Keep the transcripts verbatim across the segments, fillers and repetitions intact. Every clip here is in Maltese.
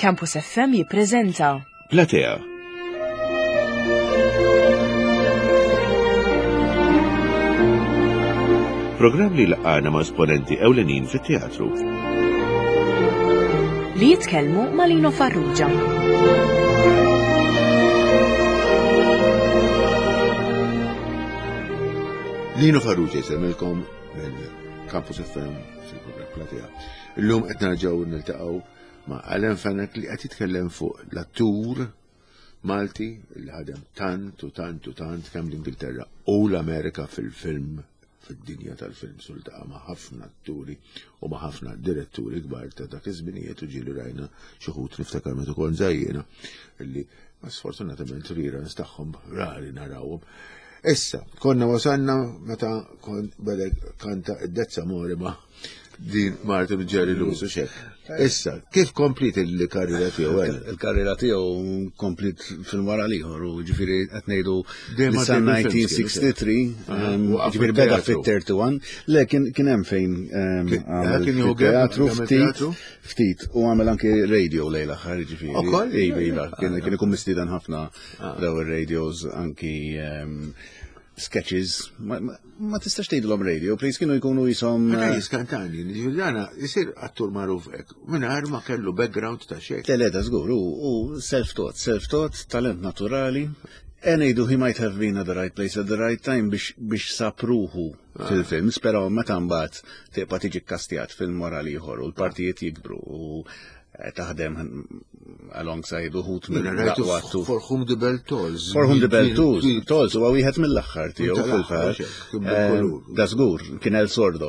Campus F M jippreżenta Platea. Programm li laqana ma' esponenti ewlenin fit-teatru. li jitkellmu ma' Lino Farrugia. Lino Farrugia jsemilkom mill-Campus F M fil-programm Platea. Illum qed nerġgħu niltaqgħu ma' Alan Fanek li qed jitkellem fuq l-attur Malti li ħadem tant u tant u tant kemm l-Ingilterra u l-Amerika fil-film fid-dinja tal-film sultaqa ma' ħafna atturi u ma' ħafna diretturi kbar ta' dak iż-żminijiet u ġieli rajna xi ħut niftakar meta kont żajjiena illi sfortunatament reruns tagħhom rari narawhom. Issa, konna wasanna meta bedek kanta id-dezza moriba din Martin Jerry Lewis u xek. Issa, kif komplit il-karriera tiegħu għal? Il-karriera tiegħu komplit fil-wara liħor u ġifieri qed ngħidu sa nineteen sixty-three, ġifieri beda fit-thirty-one, le kien hemm fejn għamel teatru ftit ftit u għamel anke radio lejl aħħar ġifieri. Iva, kien ikun mistieden ħafna daw ir-radios anki sketches, ma tistax tgħidilhom radio, please kienu jkunu jisom. Jiskantani, ġifieri jisir attur magħruf hekk, mingħajr ma kellu background ta' xejn. Teleda żgur, u self-taught, self-taught, talent naturali. And ngħidu he might have been at the right place at the right time biex biex sapruħu fil-films, però meta mbagħad tibqa' tiġi kkastjat film wara ieħor u l-partijiet jikbru u taħdem alongside uħut mill-raqwattu. For whom the bell tolls. For whom the bell tolls. Tolls, u għawihet mill-axħar tiegħu fil-fatt. Da żgur, kien El Sordo.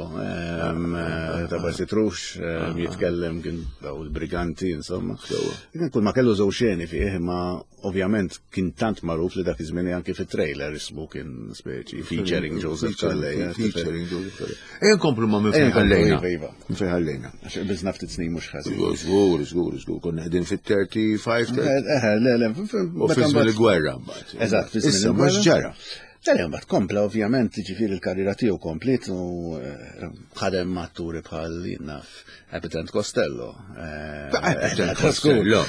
Ta' Barsitrux, jitkellem kien daw il-briganti, insomma. Kien kull ma kellu żewġ xeni fih, ma ovvjament kien tant magħruf li dak iż-żmien anke fit-trailer ismu kien speċi featuring Joseph Calleja. Featuring Joseph Calleja. Ejja nkomplu ma' minn fejn ħallejna. Minn fejn ħallejna. Għax biżna ftit snin mhux ħażin. Żgur, żgur, żgur, konna qegħdin fit-thirty-five. Eh, le, le, u fismu l-gwerra mbagħad. Eżatt, issa mhux ġara. Tal-jom bat kompla, ovvjament, ġifiri l-karriera tiegħu komplet u ħadem matturi bħal naf Habitant Costello. Habitant Costello.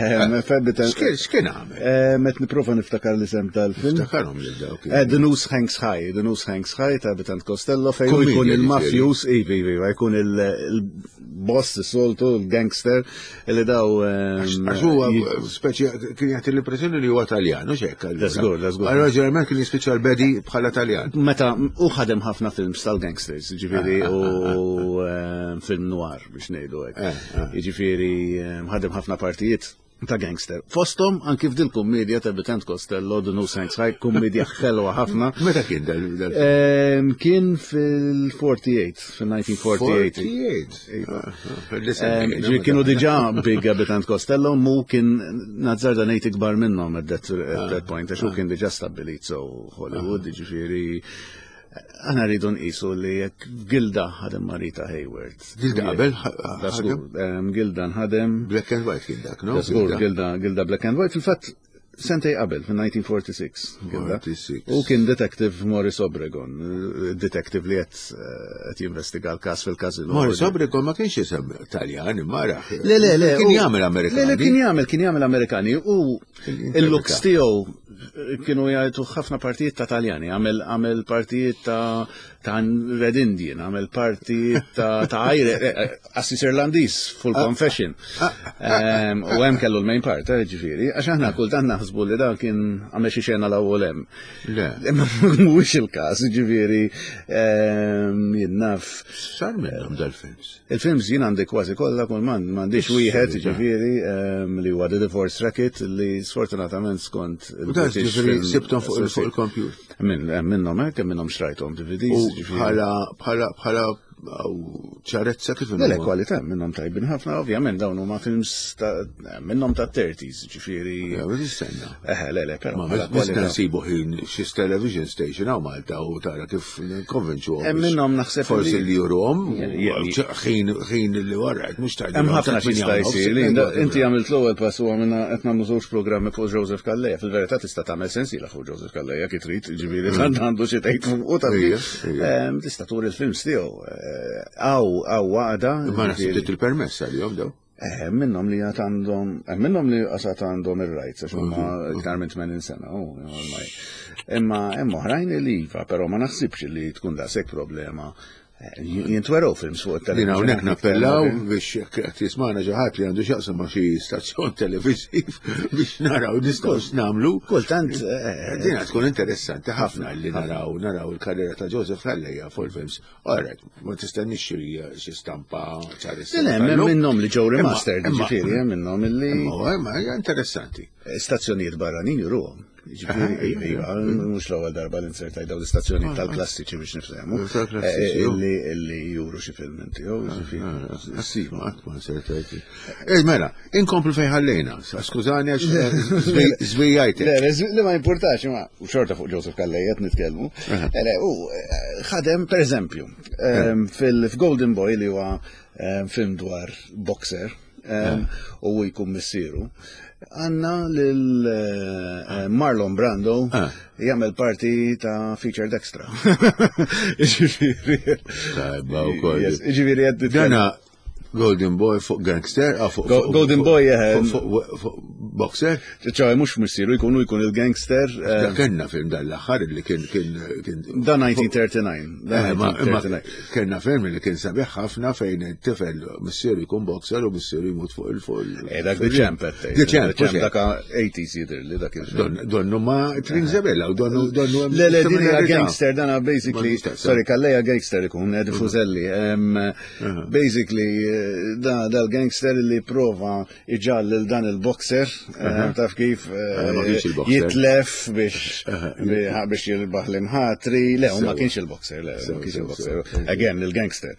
X'kien għamel? Met niprofa niftakar l-isem tal-film. Niftakarhom lil dawk. The Noose Hangs High, The Noose Hangs High ta' Habitant Costello fejn jkun il-mafjus, ivi, ivi, jkun il-boss, is-soltu, il-gangster, li daw. Għax huwa speċi kien jagħti l-impressjoni li huwa Taljan, u x'hekk. Żgur, żgur. Allora ġeneralment kien jispiċċa l-bedi bħala Taljan. Meta u ħadem ħafna films tal-gangsters, ġifieri u film noir biex ngħidu hekk. Jiġifieri ħadem ħafna partijiet ta' gangster. Fosthom anki f'dil kummedja ta' Habitant Costello, The Noose Hangs High, kummedja ħelwa ħafna. Meta kien dal? Kien fil-forty-eight, fil-nineteen forty-eight. forty-eight. Kienu diġà big Habitant Costello, mu kien nazzarda ngħid ikbar minnhom at that point, għax hu kien diġà stabbilit so Hollywood, jiġifieri Għana rridu nqisu li jekk Gilda ħadem Marita Hayward. Gilda qabel? Gilda nħadem. Black and White kien dak, no? Gilda, Gilda Black and White. Fil-fatt, sentej qabel, fil-nineteen forty-six. U kien detective Morris Obregon, detective li qed jinvestiga l-każ fil-kazino. Morris Obregon ma kienx jisem Taljan, imara. Le, le, le. Kien jagħmel Amerikani. Le, kien jagħmel, kien jagħmel Amerikani. U il-looks tiegħu kienu jgħajtu ħafna partijiet ta' Taljani, għamel partijiet ta' ta' Red Indian, għamel partijiet ta' Irish, Assis Irlandis, Full Confession. U hemm kellu l-main part, ġifieri, għax aħna kultant naħsbu li da kien għamel xi xena l-ewwel hemm. Le. Mhuwiex il-każ, ġifieri jien naf. Sar minnhom dal-films. Il-films jien għandi kważi kollha kull m'għandix wieħed, ġifieri, li huwa The Divorce Racket li sfortunatament skont sibtom fuq il-computer. Minnhom hekk, minnhom xtrajthom D V Ds. Bħala bħala bħala ċarezza kif Le kwalità minnhom tajbin ħafna, ovvjament dawn huma films minnhom ta' thirties, ġifieri. Eh, le, le, però. Ma nista' nsibu ħin xi television station hawn Malta u tara kif konvenċu. Hemm minnhom naħseb forsi li jurhom ħin ħin li warrek mhux tajjeb. Hemm ħafna xi sta jsir. Inti għamilt l-ewwel pass huwa minna qed nagħmlu żewġ programmi fuq Joseph Calleja. Fil-verità tista' tagħmel sensiela fuq Joseph Calleja kif trid, ġifieri għandu xi tgħid fuq u tagħmel tista' turi l-films tiegħu. Għaw, għaw, għada. Ma nasibdet il-permess għal-jom daw. Eh, minnom li għat għandhom, eh, minnom li għasat għandhom il-rajt, għax huma iktar minn tmenin sena, u ormai. Imma hemm oħrajn li iva, però ma naħsibx li tkun da sek problema. Jintweraw films fuq il-televizjon. Dina unek nappellaw biex qed jismana ġaħat li għandu xaqsam ma xi stazzjon televisiv biex naraw nistgħu namlu. Kultant dina tkun interessanti ħafna li naraw naraw il-karriera ta' Joseph Halleja fuq il-films. Alright, ma tistennix xi stampa ċaris. Hemm minnhom li ġew remastered, ġifieri hemm minnhom illi. Ma hija interessanti. Stazzjonijiet barranin juruhom. Ġifieri, mhux l-ewwel darba li nsertaj dawn l-istazzjonijiet tal-klassiċi biex nifhemu. Illi juru xi filmen tiegħu, ġifieri. Sì, ma ma nsertajti. Mela, inkomplu fejn ħallejna. Skużani għax żwijajtek. Le ma importax, ma xorta fuq Joseph Halleja qed nitkellmu. U ħadem pereżempju fil-Golden Boy li huwa film dwar boxer u jkun missieru. Għanna lil-Marlon Brando jgħamil parti ta' featured extra. Iġifiri. Iġifiri għed. Dana Golden Boy fuq gangster? Golden Boy fuq boxer? ċaħi mux missiru jkunu jkun il-gangster. Kenna film dal-axar li kien. Da nineteen thirty-nine. Kenna film li kien sabiħ ħafna fejn tifel missiru jkun boxer u missiru jmut fuq il-fuq. Dak The Champ. The Champ. Daka eighties jidir li dak il-film. Donnu ma Trin Zabella u donnu. Le, le, dina gangster, dana basically, sorry, Halleja gangster ikun, Ed Fuzelli. Basically, da dal-gangster li prova iġall il-dan il-boxer, taf kif jitlef biex jilbaħ l-imħatri, le, u ma kienx il-boxer, le, ma kienx il-boxer, again, il-gangster.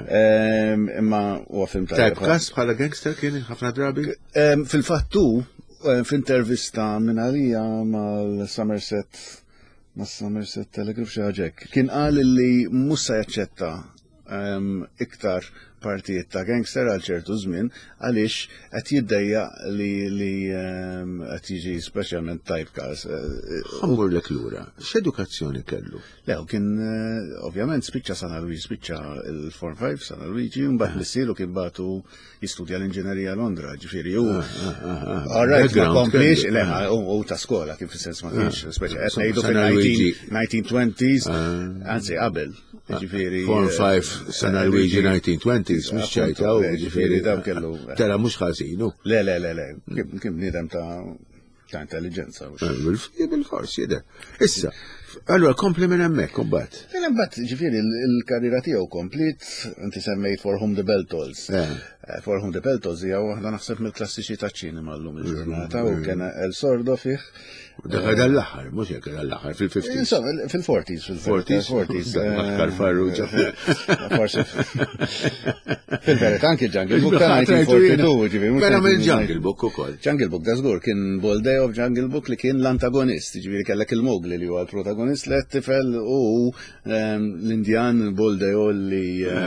Imma u għafim ta' Typecast bħala gangster kien ħafna drabi? Fil-fattu, f'intervista minn għalija mal-Somerset, mal-Somerset Telegraph xaġek, kien qal li mussa jaċċetta iktar partijiet ta' gangster għal ċertu żmien għaliex qed jiddejja li li qed jiġi speċjalment typecast. Ħammur lek lura, x'edukazzjoni kellu? Le, kien ovvjament spiċċa San Luigi, spiċċa il-Form five San Luigi, mbagħad missielu kien bagħtu jistudja l-inġinerija Londra, ġifieri hu. Alright, ma komplix, le, u ta' skola kif fis-sens ma kienx, speċjal qed ngħidu fil-nineteen twenties, anzi qabel. Form five San Luigi nineteen twenties, mux ċajta u ġifiri dam kellu. Tara mux ħazinu. Le, le, le, le, kim nidem ta' ta' intelligenza. Bil-fors, jide. Issa, allora, kompli minn emmek, kumbat. Minn emmek, ġifiri, il-karriera tiegħu komplit, inti semmejt For Whom the Bell Tolls. For Whom the Bell Tolls hija waħda naħseb mill-klassiċi ta' ċinema llum il-ġurnata u kien El Sordo fih. Daħħa dal-laħħar, mux jek dal-laħħar, fil-fifties. Insomma, fil-forties. Fil-forties. Maħkar farruġa. Forse. Fil-verit, anki Jungle Book ta' nineteen forty-two, ġiviri. Mela mill Jungle Book u koll. Jungle Book, da zgur, kien Bolday of Jungle Book li kien l-antagonist, ġiviri kellek il-Mowgli li huwa l-protagonist li tifel u l-Indjan Bolday li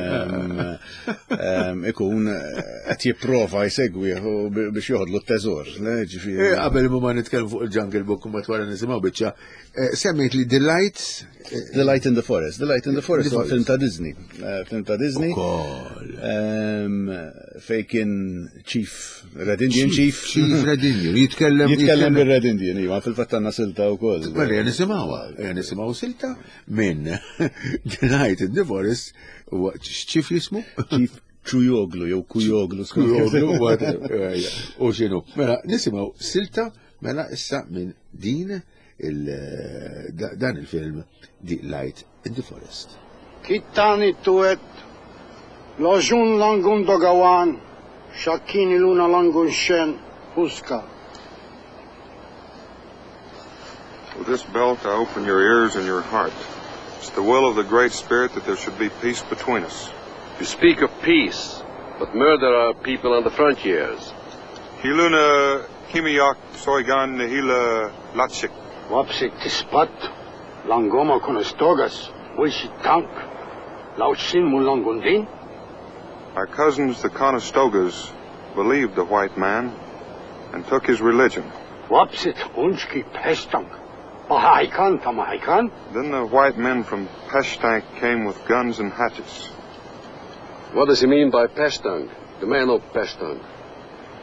ikun qed jipprova jsegwi biex joħodlu t-teżor. Qabel ma nitkellmu fuq il-Jungle Book kumma twara nisimaw biċċa. Semmejt li Delight. Delight in the Forest. Delight in the Forest huwa film ta' Disney. Film ta' Disney. Fej kien Chief Red Indian Chief. Chief Red Indian. Jitkellem. Jitkellem bil-Red Indian, iva, fil-fattanna silta wkoll. Mela jan nisimgħuha, jan nisimgħu silta minn Delight in the Forest huwa Chief jismu? Chief Kujoglu, jew Kujoglu. Kujoglu, u xinu. Mela nisimgħu silta. Mela issa minn din dan il-film Delight in the Forest. Kittani tuet loġun langun dogawan xakkini luna langun xen huska. With this belt I open your ears and your heart. It's the will of the Great Spirit that there should be peace between us. You speak of peace, but murder our people on the frontiers. Hiluna Kimiyak Soigan Nihila Latchik. Wapsik tispat, langoma konestogas, wishi tank, lauchin mulangundin. Our cousins, the Conestogas, believed the white man and took his religion. Wapsit unchki pestank, mahaikan tamahaikan. Then the white men from Peshtank came with guns and hatchets. What does he mean by Peshtank, the man of Peshtank?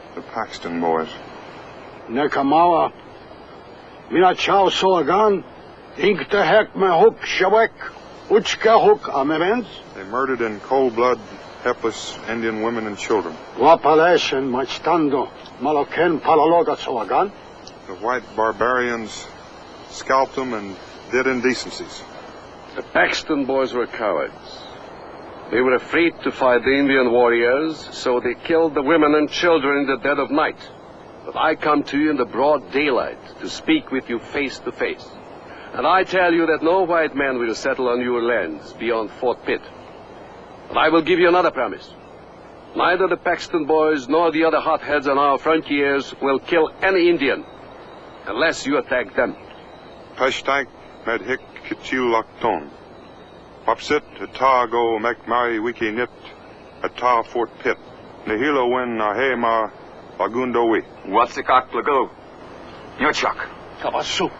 the Paxton boys. Nekamawa. Mina chow soagan. Ink the heck me hook shawek. Uchka hook amemens. They murdered in cold blood helpless Indian women and children. Wapaleshen machtando. Maloken palaloga soagan. The white barbarians scalped them and did indecencies. The Paxton boys were cowards. They were afraid to fight the Indian warriors, so they killed the women and children in the dead of night. But I come to you in the broad daylight to speak with you face to face. And I tell you that no white man will settle on your lands beyond Fort Pitt. But I will give you another promise. Neither the Paxton boys nor the other hotheads on our frontiers will kill any Indian unless you attack them. Pashtank medhik kichilakton. Wapsit atago mekmari wiki nit ata Fort Pitt. Nihilo win nahema lagundo wi. Wapsikak lago. Nyochak. Kabasu.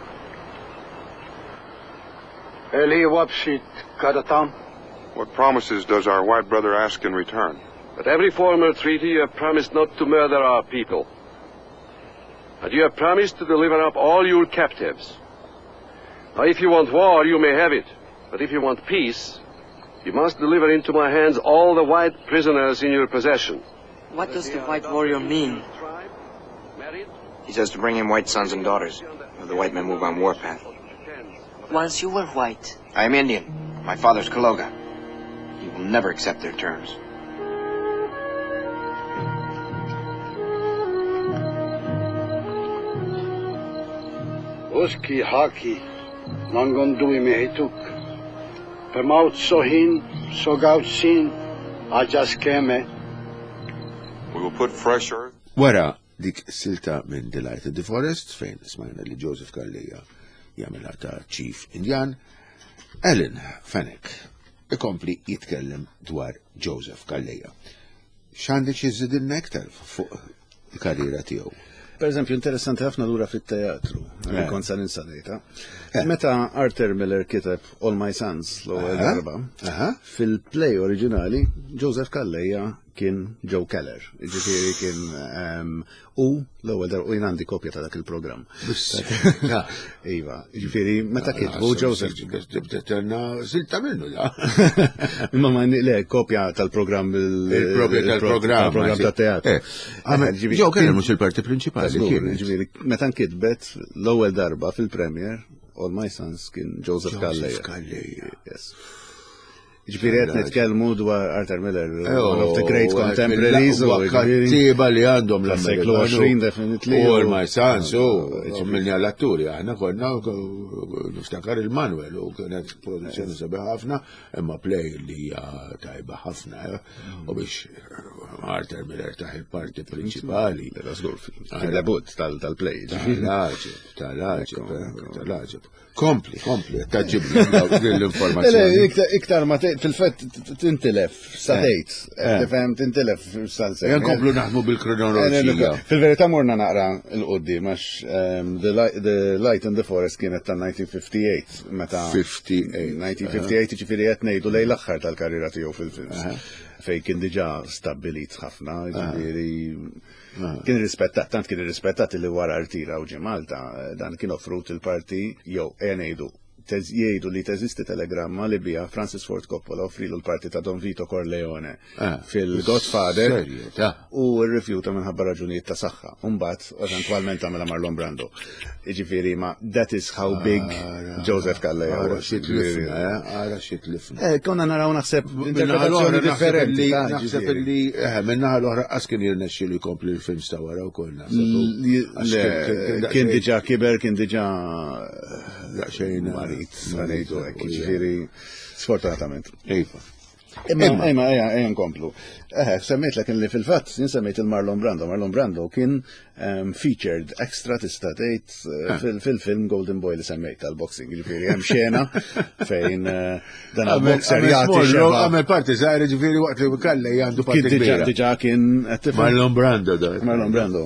Eli wapsit kadatam. What promises does our white brother ask in return? At every former treaty you have promised not to murder our people. And you have promised to deliver up all your captives. Now if you want war, you may have it. But if you want peace, you must deliver into my hands all the white prisoners in your possession. What does the white warrior mean? He says to bring him white sons and daughters, or the white men move on warpath. Once you were white. I am Indian. My father's Kaloga. He will never accept their terms. Uski haki. Nangondui mehituk. Permaut sohin, sogaut sin, ajas keme. We will put fresh earth. Wara dik silta minn Delight in the Forest fejn smajna li Joseph Calleja jagħmilha ta' Chief Indjan, Ellen Fenwick ikompli jitkellem dwar Joseph Calleja. X'għandek iżidilna iktar fuq il-karriera tiegħu? Per eżempju, interessanti ħafna lura fit-teatru, għal kont sa ninsadejta. Meta Arthur Miller kiteb All My Sons l-ewwel darba, fil-play oriġinali Joseph Calleja kien Joe Keller, ġifieri kien u l-ewwel darba u jien għandi kopja ta' dak il-programm. Iva, ġifieri meta kitbu Joseph silta minnu da. Imma ma le kopja tal-programm il-kopja tal-programm tal-programm tat-teatru. Joe Keller mhux il-parti prinċipali. Ġifieri meta nkitbet l-ewwel darba fil-premier All My Sons kien Joseph Calleja. Ġifieri qed nitkellmu dwar Arthur Miller, one of the great contemporaries. Kattiba li għandhom l-seklu għoxrin definitely. All My Sons, u ġimmilni għall-atturi, aħna konna niftakar il-Manuel u kienet produzzjoni sabiħ ħafna, imma play li hija tajba ħafna u biex Arthur Miller taħ il-parti prinċipali. Debut tal-play. Tal-ħaġeb, tal-ħaġeb, tal-ħaġeb. Kompli, kompli, taġibni l-informazzjoni. Iktar ma fil-fett tintilef, satejt, tifhem tintilef sal-sejn. Jan komplu naħdmu bil-kronoloġija. Fil-verità morna naqra l-qoddim, għax The Light in the Forest kienet ta' nineteen fifty-eight. Meta nineteen fifty-eight ġifieri qed ngħidu lejn l-aħħar tal-karriera tiegħu fil-film. Fejn kien diġà stabbilit ħafna, ġifieri kien irrispettat, tant kien irrispettat li wara rtira u ġie Malta, dan kien offrut il-parti jew ngħidu jgħidu li teżisti telegramma li bija Francis Ford Coppola offrilu l-parti ta' Don Vito Corleone fil-Godfather u rrifjuta minħabba raġunijiet ta' saħħa. Mbagħad eventwalment tagħmilha Marlon Brando. Jiġifieri ma that is how big Joseph Calleja was. Ara xi tlifna. Konna naraw naħseb interpretazzjoni differenti. Naħseb li minnaħa l-oħra qas kien jirnexxielu jkompli l-films ta' wara wkoll kien diġà kiber, kien diġà xejn marit, ngħidu hekk, ġifieri sfortunatament. Imma imma ejja nkomplu. Semmejt lek li fil-fatt insemmejt il-Marlon Brando. Marlon Brando kien featured extra tista' tgħid fil-film Golden Boy li semmejt tal-boxing. Ġifieri hemm xena fejn dan il-boxer jagħti xogħol. Għamel parti żgħira ġifieri waqt li Calleja għandu parti kbira. Diġà kien Marlon Brando da. Marlon Brando.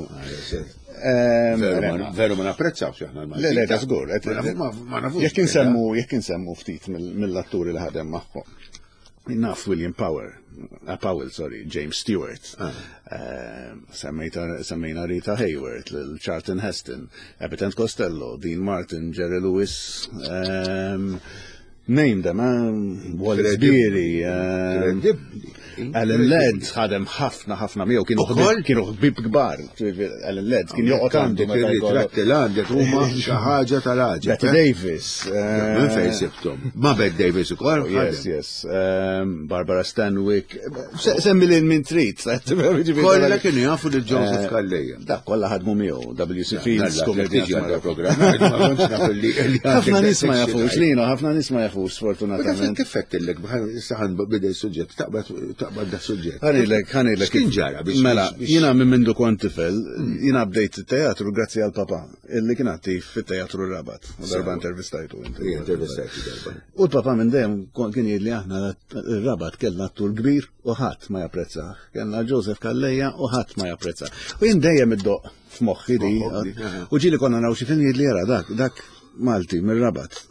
Veru ma napprezzawx aħna l-Malti. Le, le, ta' żgur. Jekk insemmu, jekk insemmu ftit mill-atturi li ħadem magħhom. naf William Power, uh, Powell, sorry, James Stewart, uh, semmejna Rita Hayworth, Charlton Heston, Abitant Costello, Dean Martin, Jerry Lewis, um, name them, um, Wallace Beery, um, Alan Ladd ħadem ħafna ħafna miegħu kienu kienu ħbib kbar. Alan Ladd kien joqgħod għandu meta ritratti l-għandek huma xi ħaġa tal-ħaġa. Betty Davis. Minn fejn sibthom. Ma Betty Davis ukoll. Yes, yes. Barbara Stanwyck. Semmi lil min trid. Kollha kienu jafu lil Joseph Calleja. Dak kollha ħadmu miegħu. W C Fields komedja programm. Ħafna nies ma jafux lina, ħafna nies ma jafux sfortunatament. Kif fettillek bħal saħan bida s-suġġett taqbad taqbad da suġġett. Ħanilek, ħanilek. X'kien ġara biex. Mela, jiena minn mindu kont tifel, jiena bdejt it-teatru grazzi għal papa, illi kien attiv fit-teatru Rabat. U darba intervistajtu. Intervistajtu darba. U l-papa minn dejjem kien jgħidli aħna Rabat kellna attur kbir u ħadd ma japprezzah. Kellna Joseph Calleja u ħadd ma japprezzah. U jien dejjem iddoq f'moħħi di. U ġieli konna naraw xi film jgħidli jara dak, dak Malti mir-Rabat.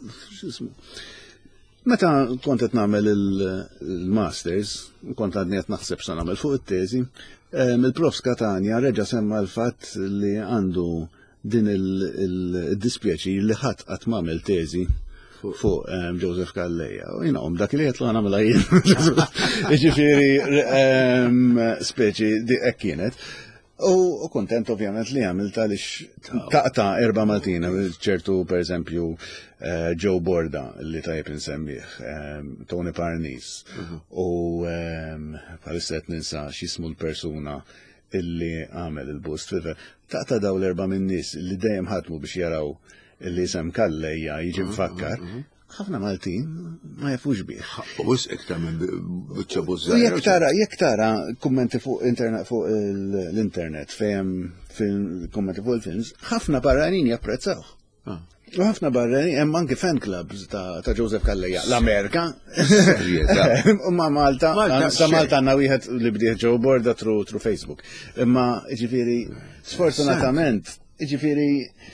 Meta kont qed nagħmel il-masters, kont għadni qed naħseb sa nagħmel fuq it-teżi, il-prof Skatania reġa' semma l-fatt li għandu din il-dispjaċi li ħadd qatt m'għamel teżi fuq Joseph Calleja. U jiena qom dak li qed nagħmilha jien. Jiġifieri speċi hekk kienet. U kontent ovvjament li għamilt għaliex taqta' erba' Maltina, ċertu pereżempju Joe Borda li tajb insemmih, Tony Parnis, u bħalissa qed ninsa x'ismu l-persuna illi għamel il-bust. Taqta' daw l-erba' min-nies li dejjem ħatmu biex jaraw illi isem Calleja jiġi mfakkar. ħafna Maltin ma jafux bih. U iktar minn biċċa bużżar. Jekk tara, jekk tara kummenti fuq internet fuq l-internet fejn kummenti fuq il-films, ħafna barranin japprezzawh. U ħafna barranin hemm anke fan clubs ta' Joseph Calleja. L-Amerika. Imma Malta, sa Malta għandna wieħed li bdieħ Joe Borda tru Facebook. Imma ġifieri sfortunatament ġifiri,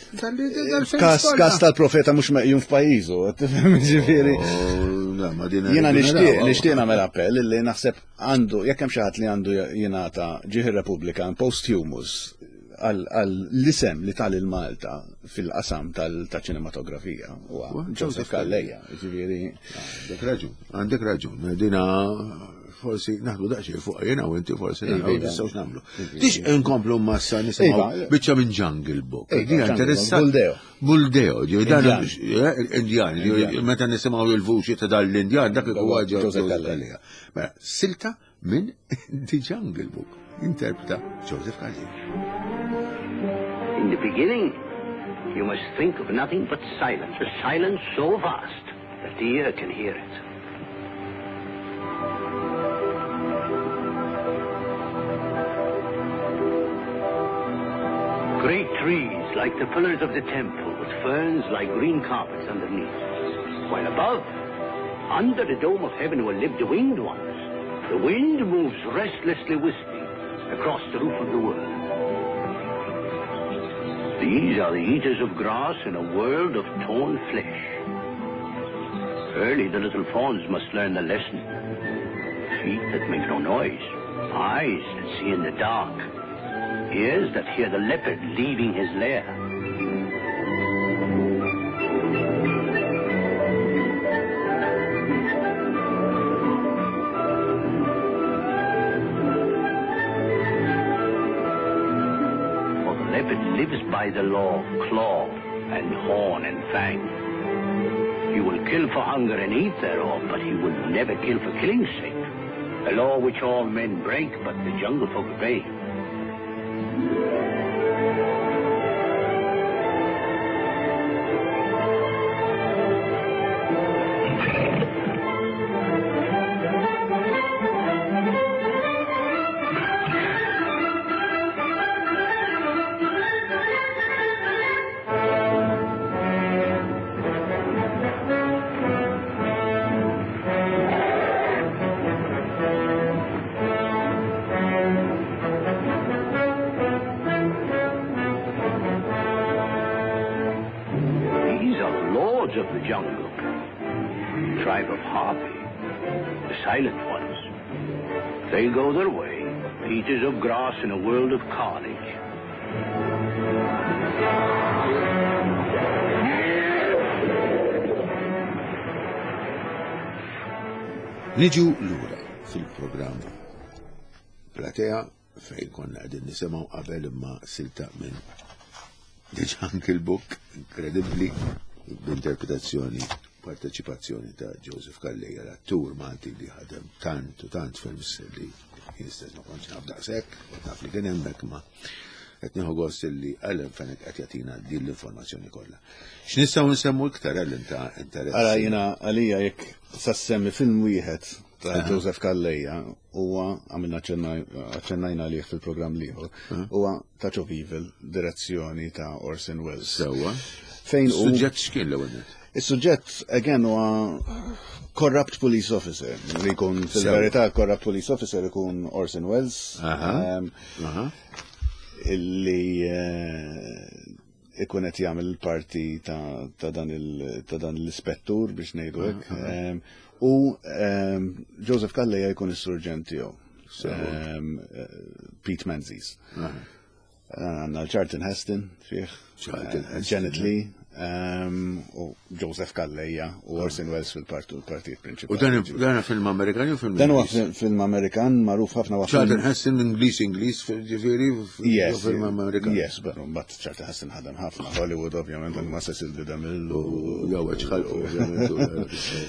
kas tal-profeta mux meqjum f'pajizu, ġifiri. Jena nishtiq, nishtiq namel appell li naħseb għandu, jekk hemm xi ħadd li għandu jingħata ġieħi Republican posthumous għall-isem li tal il-Malta fil-qasam tal-ċinematografija. Joseph Calleja, ġifiri. Għandek raġun, għandek raġun, dina forsi naħdu daqxie fuq jena u inti forsi naħdu nistgħux nagħmlu. Tix inkomplu massa nisimgħu biċċa minn Jungle Book. Dina interessant. Buldeo. Buldeo, ġew dan Indjan, meta nisimgħu l-vuċi ta' dal-Indjan dak huwa Joseph Calleja. Mela, silta minn The Jungle Book, interpreta Joseph Calleja. In the beginning, you must think of nothing but silence, a silence so vast that the ear can hear it. Great trees like the pillars of the temple, with ferns like green carpets underneath. While above, under the dome of heaven will live the winged ones. The wind moves restlessly whistling across the roof of the world. These are the eaters of grass in a world of torn flesh. Early the little fawns must learn the lesson. Feet that make no noise, eyes that see in the dark, ears that hear the leopard leaving his lair. For the leopard lives by the law of claw and horn and fang. He will kill for hunger and eat thereof, but he will never kill for killing's sake. A law which all men break, but the jungle folk obey. Of the jungle, tribe of Harpy, the silent ones. They'll go their way, Peters of Grass in a world of carnage. Niġu lura fil-programm Platea fejn konna għadin nisimaw qabel imma silta minn The Jungle Book, inkredibbli, b'interpretazzjoni, parteċipazzjoni ta' Joseph Calleja, l-attur Malti li ħadem tant u tant films li jistess ma konċ naf daqshekk, naf li kien hemmhekk ma qed nieħu gost li Ellen Fenwick qed jagħtina din l-informazzjoni kollha. X'nistgħu nsemmu iktar Ellen ta' interess? Ara jiena għalija jekk sassemmi film wieħed ta' Joseph Calleja huwa għamilna aċċennajna għalih fil-programm liħor huwa Touch of Evil, direzzjoni ta' Orson Welles. Sewwa. Fejn hu Is-suġġett x'kien l-ewwel? Is-suġġett again huwa corrupt police officer li jkun fil-verità corrupt police officer ikun Orson Welles. Illi ikun qed jagħmel parti ta' dan l-ispettur biex ngħidu hekk. U Joseph Calleja jkun is-surġent tiegħu. Pete Menzies. Għandna Charlton Heston fih, Janet Leigh, u Joseph Calleja u Orson Welles fil-partijiet prinċipali. U dan film Amerikan jew film Dan huwa film Amerikan magħruf ħafna waqt. Charlton Heston Ingliż Ingliż ġifieri film Amerikan. Yes, però mbagħad Charlton Heston ħadem ħafna Hollywood ovvjament ma Cecil B. DeMille u jew ċħalqu.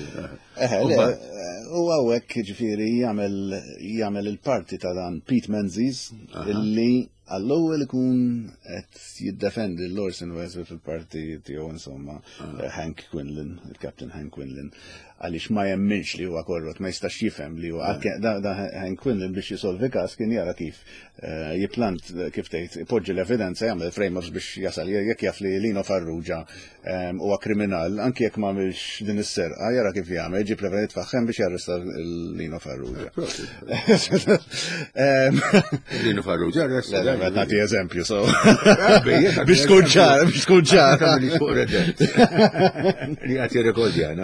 U hawnhekk ġifieri jagħmel il-parti ta' dan Pete Menzies illi għall-ewwel ikun qed jiddefendi l-Orson Welles fil-parti tiegħu insomma Hank Quinlan, il-Captain Hank Quinlan, għaliex ma jemminx li huwa korrott, ma jistax jifhem li huwa da Hank Quinlan biex jisolvi każ kien jara kif jiplant kif tgħid ipoġġi l-evidenza jagħmel frame-ups biex jasal jekk jaf li Lino Farrugia huwa kriminal, anke jekk m'għamilx din is-serqa, jara kif jagħmel, jġib l-evidenza jitfaħħem biex jarresta Lino Farrugia. Lino Farrugia arresta. Nagħti eżempju, so. Biex tkun ċar, biex tkun ċar. Li qed jirrekordjana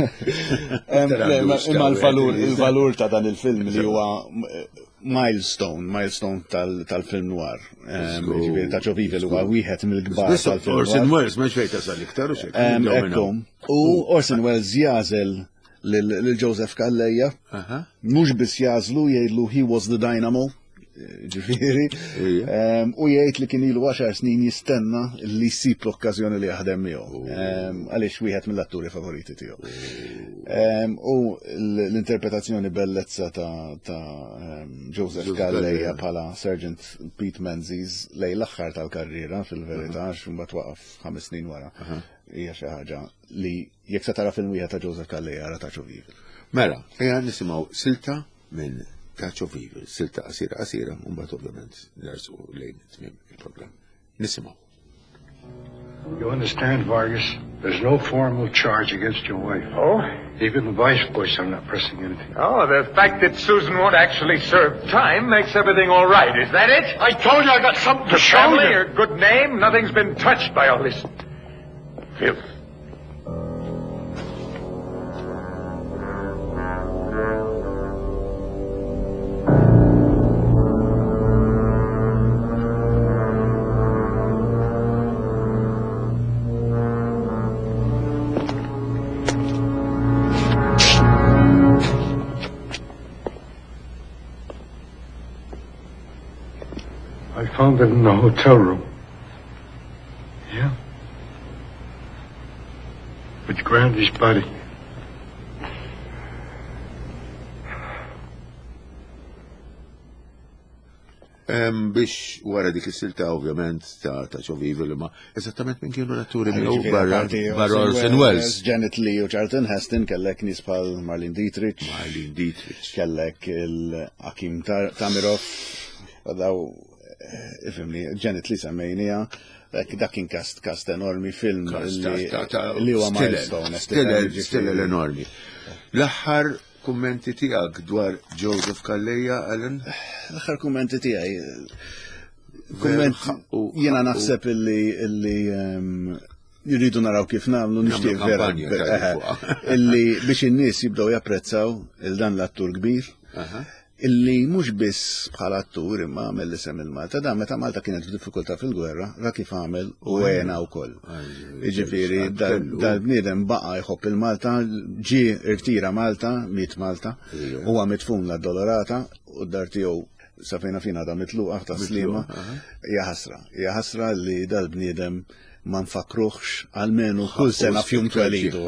imma il-valur ta' dan il-film li huwa milestone, milestone tal-film noir. Touch of Evil huwa wieħed mill-kbar tal-film noir. Orson Welles ma xejn tasal iktar u xejn. U Orson Welles jażel lil Joseph Calleja, mhux biss jażlu jgħidlu he was the dynamo. Ġifieri, u jgħid li kien ilu għaxar snin jistenna li jsib l-okkażjoni li jaħdem miegħu. Għaliex wieħed mill-atturi favoriti tiegħu. U l-interpretazzjoni bellezza ta' Joseph Calleja bħala Sergeant Pete Menzies lejn l-aħħar tal-karriera fil-verità għax imbagħad waqaf ħames snin wara. Hija xi ħaġa li jekk se tara film wieħed ta' Joseph Calleja ara Touch of Evil. Mela, ejja nisimgħu silta minn Touch of Evil, silta qasira qasira, u mbagħad ovvjament nersu lejn tmiem il-programm. Nisimgħu. You understand, Vargas? There's no formal charge against your wife. Oh? Even the vice voice, I'm not pressing anything. Oh, the fact that Susan won't actually serve time makes everything all right. Is that it? I told you I got something to show Family, you. her good name, nothing's been touched by all this filth. I found it in the hotel room. Yeah. With Grandy's body. Biex wara dik is-silta ovvjament ta' Touch of Evil ma eżattament minn kienu l-atturi miegħu barra Orson Welles. Janet Leigh u Charlton Heston kellek nies bħal Marlene Dietrich. Marlene Dietrich. Kellek il-Akim Tamirov. Daw ifimni, Janet Leigh semmejnija, dak kien kast kast enormi film li huwa milestone. Stile l-enormi. L-aħħar kummenti tiegħek dwar Joseph Calleja, Ellen? L-aħħar kummenti tiegħi. Kumment jiena naħseb illi jridu naraw kif nagħmlu nixtieq vera illi biex in-nies jibdew japprezzaw il dan l-attur kbir. Illi mhux biss bħala attur imma għamel l-isem il-Malta, dan meta Malta kienet f'diffikultà fil-gwerra, ra kif għamel u għena wkoll. Jiġifieri dal-bniedem baqa' jħobb il-Malta, ġie irtira Malta, miet Malta, huwa mitfun l-Addolorata u d-dar tiegħu sa fejna fina da mitluqa ta' slima, hija ħasra. Hija ħasra li dal-bniedem ma nfakruħx għalmenu kull sena fjum twelidu.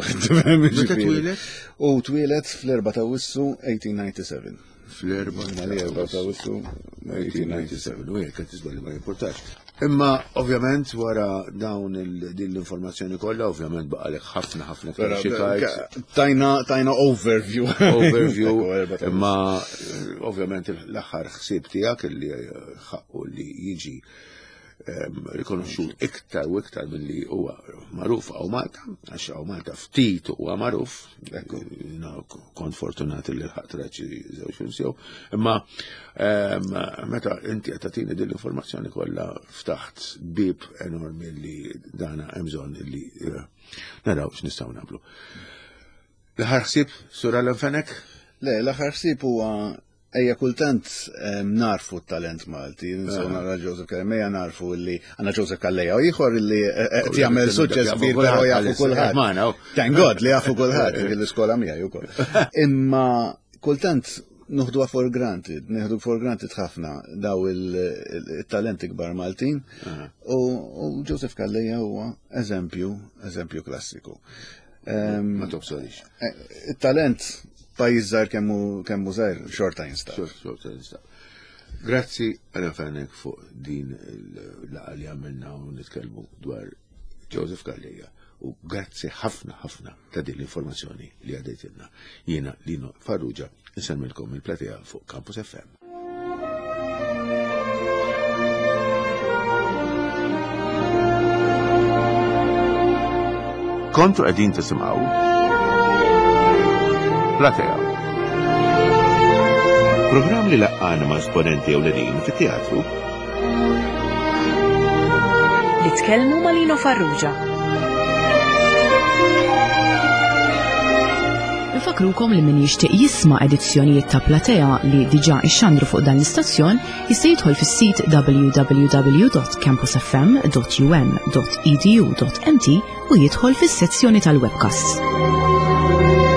U twilet fl-erba ta' Wissu eighteen ninety-seven. Fl-erba ta' Wissu eighteen ninety-seven, u jek għed tizballi ma jimportax. Imma, ovvjament, wara dawn din l-informazzjoni kollha, ovvjament baqalek ħafna ħafna kħarxikajt. Tajna overview. Overview, imma ovvjament l-aħħar ħsieb tiegħek li ħaqqu li jiġi rikonoxxut iktar u iktar milli huwa magħruf għaw Malta, għax għaw Malta ftit huwa magħruf, kont fortunati li ħadd raġi żewġ filmsew, imma meta inti qed tagħtini din l-informazzjoni kollha ftaħt bib enormi li dana hemm bżonn li naraw x'nistgħu nagħmlu. L-aħħar ħsieb Sur Alan Fenech? Le, l-aħħar ħsieb huwa ejja kultant narfu t-talent Malti, insomma nara Joseph Calleja, ejja narfu li għandna Joseph Calleja u ieħor li qed jagħmel suċċess kbir però jafu kulħadd. Thank God li jafu kulħadd l-iskola miegħi wkoll. Imma kultant nuħduha for granted, neħdu for granted ħafna daw il-talenti kbar Maltin u Joseph Calleja huwa eżempju, eżempju klassiku. Ma tobsolix. Il-talent pajizzar kemmu zaħir, xorta jinstab. Xorta jinstab. Grazzi Alan Fenech fuq din l-laqa li għamilna u nitkellmu dwar Joseph Calleja. U grazzi ħafna ħafna ta' din l-informazzjoni li għadejtilna. Jiena Lino Farrugia, nsemmelkom il-platea fuq Campus F M. Kontu għedin tisimaw Platea. Program li laqqana ma' esponenti ewlenin fit-teatru li tkellmu ma' Lino Farrugia. Infakrukom li min jixtieq jisma' edizzjonijiet ta' Platea li diġà ixxandru fuq dan l-istazzjon jista' jidħol fis-sit w w w dot campus f m dot u m dot e d u dot m t u jidħol fis-sezzjoni tal-webcasts.